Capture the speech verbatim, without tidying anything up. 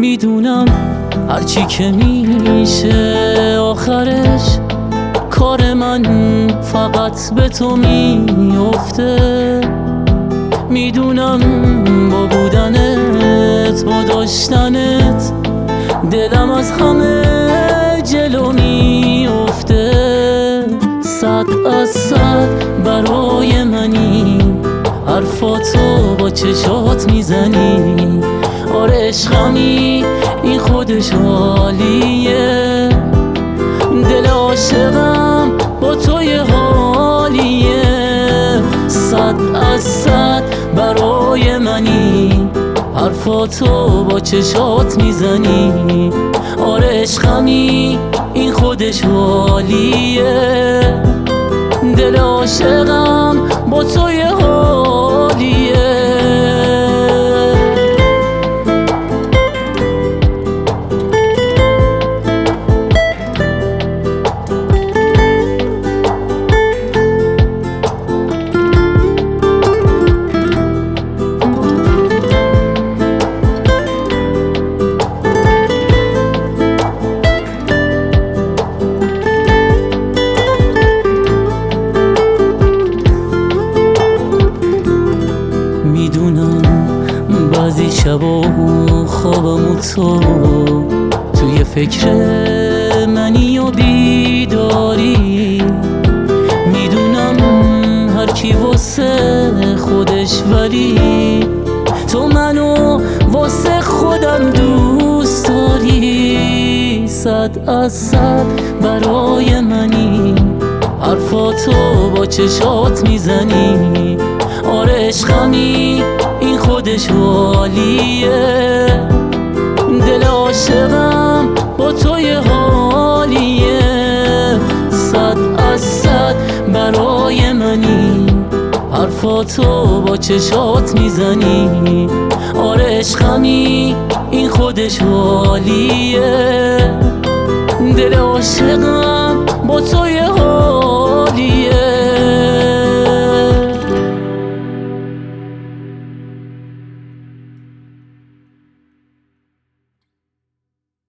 میدونم هرچی که میشه آخرش کار من فقط به تو میفته. میدونم با بودنت با داشتنت دلم از همه جلو میفته. صد از صد برای منی، حرفاتو با چشات میزنی. آره عشقمی این خودش حالیه، دل عاشقم با توی حالیه. صد از صد برای منی، حرفاتو با چشات میزنی. آره عشقمی این خودش حالیه، دل عاشقم با توی حالیه. میدونم بعضی شبا خوابم و تو توی فکر منی و بیداری. میدونم هر کی واسه خودش، ولی تو منو واسه خودم دوست داری. صد از صد برای منی، حرفاتو با چشات میزنی. آره عشقمی این خودش حالیه، دل عاشقم با توی حالیه. صد از صد برای منی، حرفاتو با چشات میزنی. آره عشقمی این خودش حالیه، دل عاشقم با توی حالیه.